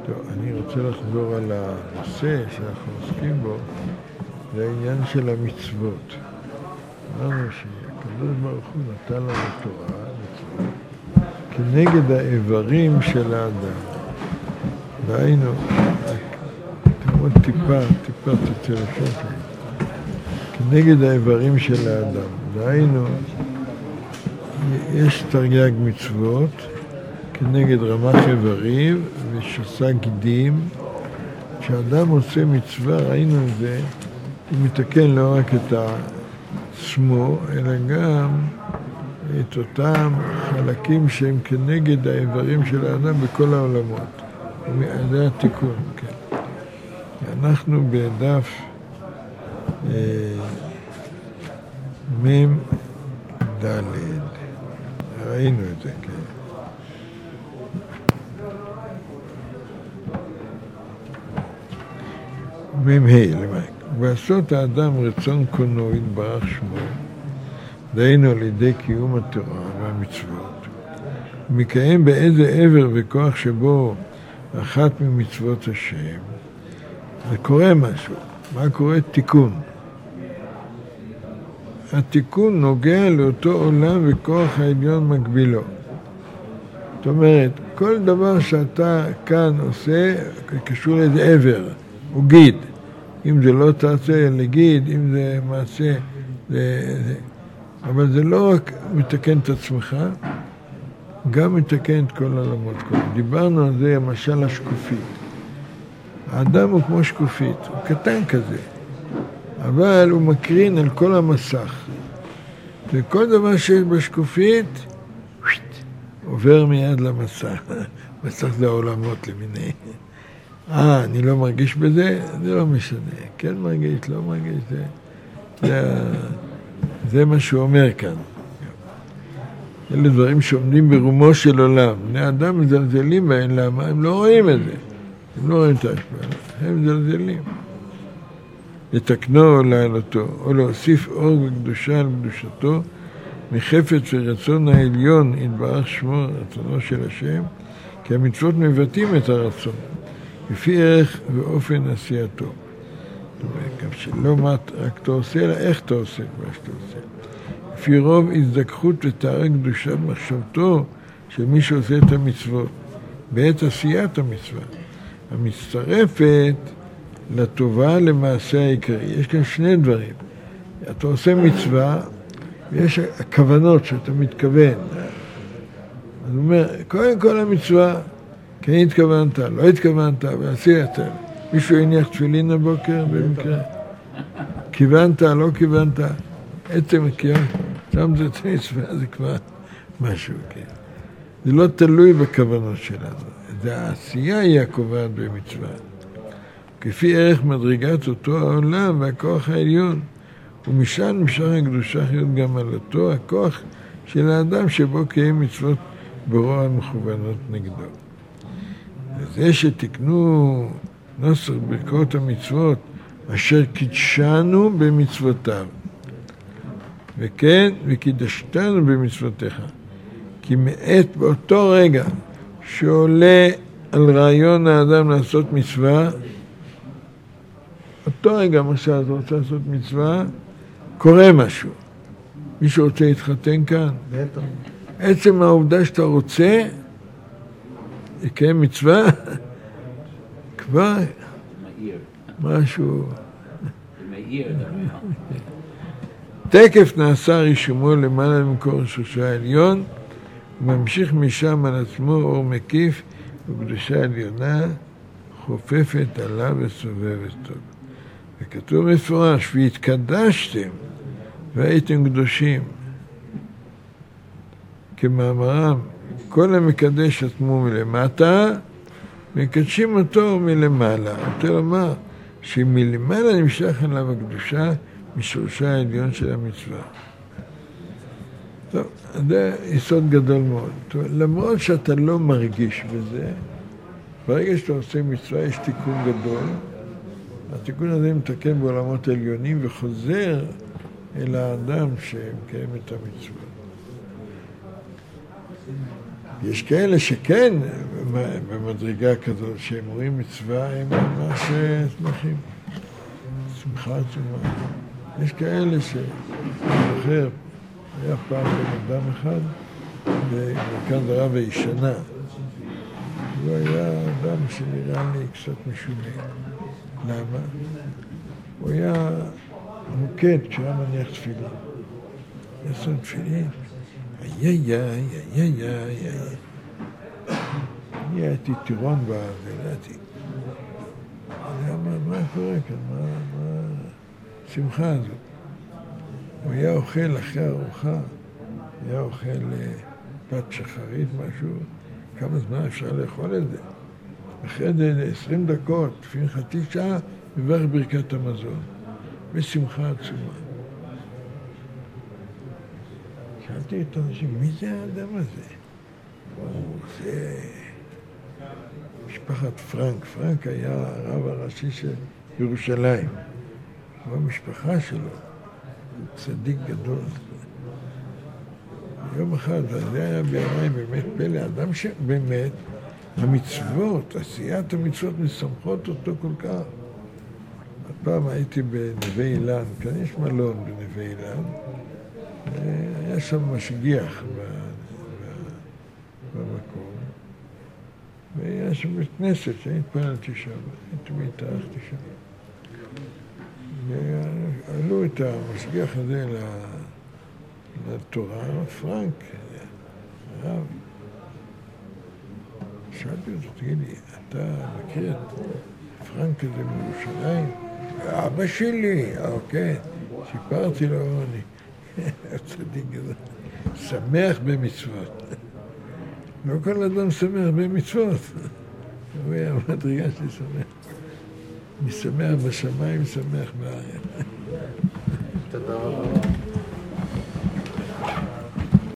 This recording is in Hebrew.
טוב, אני רוצה לחזור על הנושא שאנחנו עוסקים בו, זה העניין של המצוות. אמרנו שהקדוש ברוך הוא נתן לנו תורה, כנגד האיברים של האדם. והיינו, תמוד טיפה תצא לשם, כנגד האיברים של האדם. והיינו, יש תרי"ג מצוות, כנגד רמ"ח איברים ושס"ה גידים. כשאדם עושה מצווה, ראינו את זה, הוא מתקן לא רק את עצמו, אלא גם את אותם חלקים שהם כנגד האיברים של האדם בכל העולמות. זה התיקון, כן. אנחנו בדף מ"ד, ראינו את זה, כן. מ"ה, ועשות האדם רצון קונו יתברך שמו, דהיינו על ידי קיום התורה והמצוות, ומקיים באיזה עבר וכוח שבו אחת ממצוות השם, זה קורה משהו. מה קורה? תיקון. התיקון נוגע לאותו עולם וכוח העליון מגבילו. זאת אומרת, כל דבר שאתה כאן עושה קשור לאיזה עבר, הוא גיד. אם זה לא תעשה, לגיד, אם זה מעשה, זה. אבל זה לא רק מתקן את עצמך, גם מתקן את כל העולמות. דיברנו על זה, למשל השקופית. האדם הוא כמו שקופית, הוא קטן כזה, אבל הוא מקרין על כל המסך. וכל דבר שיש בשקופית, עובר מיד למסך. מסך זה העולמות למיני. אני לא מרגיש בזה? זה לא משנה. כן מרגיש, לא מרגיש, זה מה שהוא אומר כאן. אלה דברים שעומדים ברומו של עולם. בני אדם מזלזלים בהם, למה? הם לא רואים את זה. הם לא רואים את ההשפעה. הם מזלזלים. לתקנו או לעלותו, או להוסיף אור וקדושה על קדושתו, מחפץ ורצון העליון יתברך שמו, רצונו של השם, כי המצוות מבטאים את הרצון, לפי ערך ואופן עשייתו. גם שלא מה רק אתה עושה, אלא איך אתה עושה מה שאתה עושה. לפי רוב הזדככות ותאר קדושת מחשבתו של מי שעושה את המצוות, בעת עשיית המצווה, המצטרפת לטובה למעשה העיקרי. יש כאן שני דברים. אתה עושה מצווה, ויש הכוונות שאתה מתכוון. אז הוא אומר, קודם כל המצווה, כן התכוונת, לא התכוונת, ועשית. מישהו הניח תפילין הבוקר במקרה. כיוונת, לא כיוונת, עצם הכיוון, שם זה מצווה, זה כבר משהו, כן. זה לא תלוי בכוונות שלנו. זה העשייה היא הקובעת במצווה. כפי ערך מדרגת אותו העולם והכוח העליון, ומשם נמשך הקדושה חיות גם על אותו הכוח של האדם שבו קיים מצוות ברוע המכוונות נגדו. וזה שתקנו נוסח ברכות המצוות אשר קידשנו במצוותיו, וכן וקידשתנו במצוותיך, כי מעת באותו רגע שעולה על רעיון האדם לעשות מצווה, אותו רגע משל אתה רוצה לעשות מצווה, קורה משהו. מישהו רוצה להתחתן כאן? בטח. עצם העובדה שאתה רוצה לקיים מצווה, כבר משהו. תקף נעשה רישומו למעלה ממקור שושי העליון, וממשיך משם על עצמו אור מקיף וקדושה עליונה חופפת עליו וסובבת טוב. וכתוב מפורש, והתקדשתם והייתם קדושים, כמאמרם, כל המקדש עצמו מלמטה, מקדשים אותו מלמעלה. רוצה לומר שמלמעלה נמשך עליו הקדושה משורשה העליון של המצווה. טוב, זה יסוד גדול מאוד. טוב, למרות שאתה לא מרגיש בזה, ברגע שאתה עושה מצווה יש תיקון גדול, התיקון הזה מתקן בעולמות העליונים וחוזר אל האדם שמקיים את המצווה. יש כאלה שכן, במדרגה כזאת, שהם רואים מצווה, הם ממש שמחים. שמחה עצומה. יש כאלה שזוכר, היה פעם בן אדם אחד, במרכז הרב הישנה. הוא היה אדם שנראה לי קצת משונה. למה? הוא היה מוקד כשהיה מניח תפילין. יעשו תפילין. אני הייתי טירון ולדעתי. אני אומר, מה קורה כאן? מה השמחה הזאת? הוא היה אוכל אחרי הארוחה, היה אוכל פת שחרית, משהו, כמה זמן אפשר לאכול את זה? אחרי 20 דקות, לפני חצי שעה, מברך ברכת המזון, בשמחה עצומה. שאלתי את האנשים, מי זה האדם הזה? זה משפחת פרנק. פרנק היה הרב הראשי של ירושלים. הוא המשפחה שלו, הוא צדיק גדול. יום אחד, זה היה בימי באמת פלא, אדם שבאמת המצוות, עשיית המצוות משמחות אותו כל כך. הפעם הייתי בנווה אילן, כאן יש מלון בנווה אילן, היה שם משגיח במקום, והיה שם בית כנסת שאני התפללתי שם, תמיד התארחתי שם. ועלו את המשגיח הזה לתורה, פרנק, הרב. שאלתי אותו, תגיד לי, אתה מכיר את פרנק הזה מירושלים? אבא שלי, כן. סיפרתי לו, אני צדיק הזה, שמח במצוות. לא כל אדם שמח במצוות. הוא היה מדרגה שלי שמח. אני שמח בשמיים, שמח בארץ. תודה רבה.